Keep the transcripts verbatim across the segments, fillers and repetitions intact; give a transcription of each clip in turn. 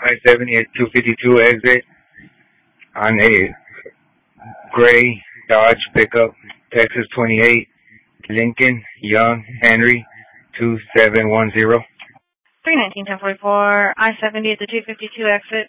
I seventy at two fifty-two exit on a gray Dodge pickup, Texas twenty-eight, Lincoln, Young, Henry, two seven one zero. three nineteen ten forty-four, I seventy at the two fifty-two exit.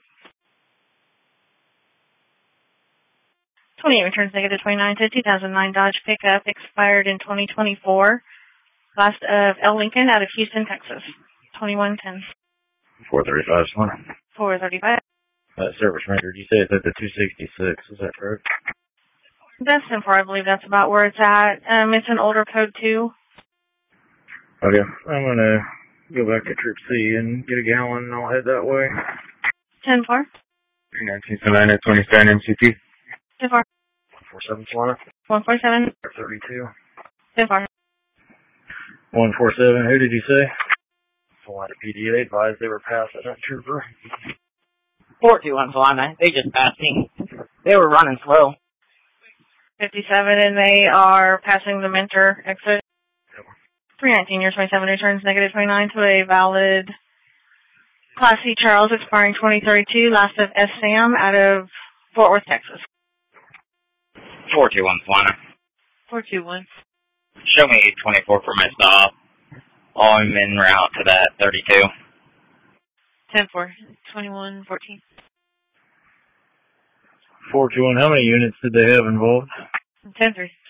twenty-eight returns negative twenty-nine to two thousand nine Dodge pickup, expired in twenty twenty-four. Last of L. Lincoln out of Houston, Texas. twenty-one ten. four thirty-five, one. four thirty-five. Uh, service record, you say it's at the two sixty-six, is that correct? That's simple. I believe that's about where it's at. Um, it's an older code, too. Okay, I'm going to go back to Trip C and get a gallon, and I'll head that way. ten four. three nineteen Salina, twenty-seven M C T. ten four. one four seven, Salina. one four seven. thirty-two. ten four. one four seven, who did you say? Salina P D A advised they were passing that trooper. four two one Salina, they just passed me. They were running slow. fifty-seven, and they are passing the Mentor exit. three nineteen, year twenty-seven, returns negative twenty-nine to a valid Class C Charles, expiring twenty thirty-two, last of S. Sam out of Fort Worth, Texas. four two one Salina. four two one. Show me twenty-four for my stop. I'm en route to that thirty-two. ten four. twenty-one fourteen. four two one, how many units did they have involved? ten three.